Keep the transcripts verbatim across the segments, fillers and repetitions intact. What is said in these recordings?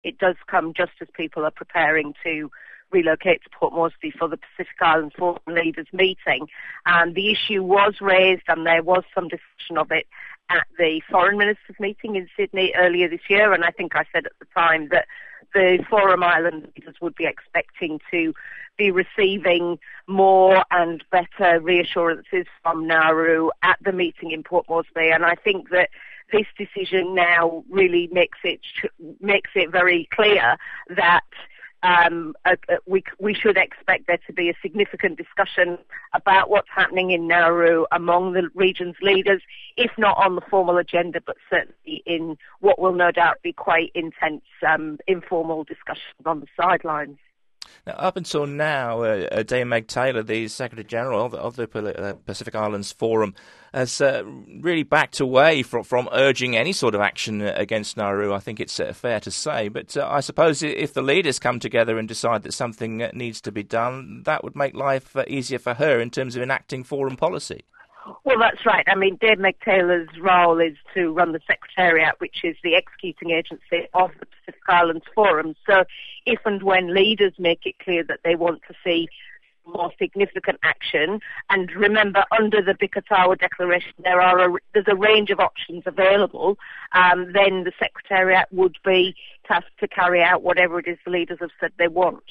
It does come just as people are preparing to relocate to Port Moresby for the Pacific Islands Forum Leaders meeting. And the issue was raised, and there was some discussion of it at the Foreign Ministers meeting in Sydney earlier this year. And I think I said at the time that the Forum Island leaders would be expecting to be receiving more and better reassurances from Nauru at the meeting in Port Moresby. And I think that this decision now really makes it makes it very clear that Um, uh, we, we should expect there to be a significant discussion about what's happening in Nauru among the region's leaders, if not on the formal agenda, but certainly in what will no doubt be quite intense um, informal discussions on the sidelines. Now, up until now, uh, Dame Meg Taylor, the Secretary-General of, of the Pacific Islands Forum, has uh, really backed away from, from urging any sort of action against Nauru, I think it's uh, fair to say. But uh, I suppose if the leaders come together and decide that something needs to be done, that would make life uh, easier for her in terms of enacting forum policy. Well, that's right. I mean, Dame Meg Taylor's role is to run the Secretariat, which is the executing agency of the Pacific Islands Forum. So if and when leaders make it clear that they want to see more significant action, and remember, under the Bikatawa Declaration, there are a, there's a range of options available, um, then the Secretariat would be tasked to carry out whatever it is the leaders have said they want.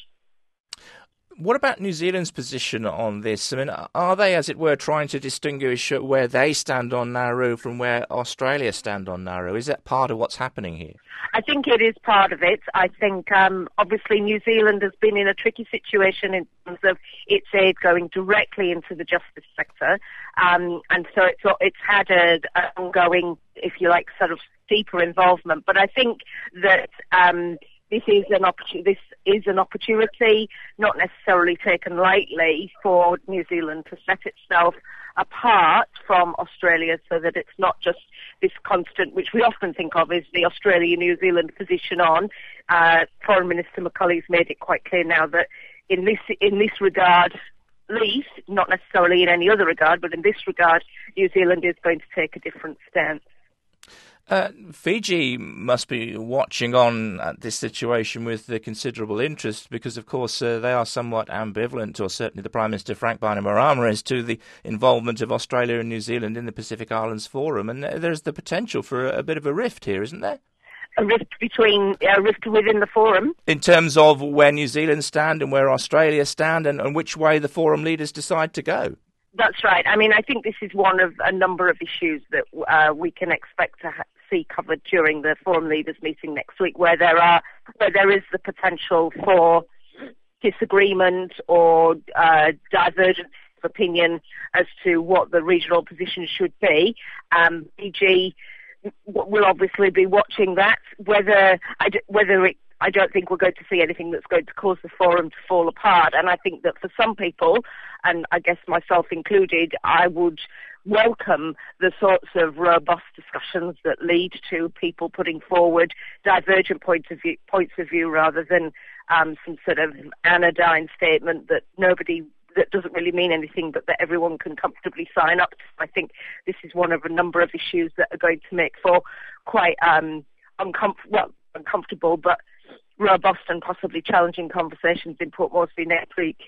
What about New Zealand's position on this? I mean, are they, as it were, trying to distinguish where they stand on Nauru from where Australia stand on Nauru? Is that part of what's happening here? I think it is part of it. I think, um, obviously, New Zealand has been in a tricky situation in terms of its aid going directly into the justice sector. Um, and so it's, it's had an ongoing, if you like, sort of deeper involvement. But I think that Um, This is an opportunity. This is an opportunity, not necessarily taken lightly, for New Zealand to set itself apart from Australia, so that it's not just this constant, which we often think of as the Australia-New Zealand position on. Uh, Foreign Minister McCulley's made it quite clear now that in this in this regard, at least, not necessarily in any other regard, but in this regard, New Zealand is going to take a different stance. Uh, Fiji must be watching on at this situation with uh, considerable interest because, of course, uh, they are somewhat ambivalent, or certainly the Prime Minister Frank Bainimarama is, to the involvement of Australia and New Zealand in the Pacific Islands Forum. And uh, there's the potential for a, a bit of a rift here, isn't there? A rift between, a rift within the forum? In terms of where New Zealand stand and where Australia stand, and, and which way the forum leaders decide to go. That's right. I mean, I think this is one of a number of issues that uh, we can expect to ha- see covered during the Forum Leaders meeting next week, where there are where there is the potential for disagreement or uh, divergence of opinion as to what the regional position should be. Um, Fiji will obviously be watching that. Whether I d- whether it I don't think we're going to see anything that's going to cause the forum to fall apart. And I think that for some people, and I guess myself included, I would welcome the sorts of robust discussions that lead to people putting forward divergent points of view, points of view rather than um, some sort of anodyne statement that nobody that doesn't really mean anything, but that everyone can comfortably sign up to. I think this is one of a number of issues that are going to make for quite um, uncomfortable, well, uncomfortable, but robust and possibly challenging conversations in Port Moresby next week.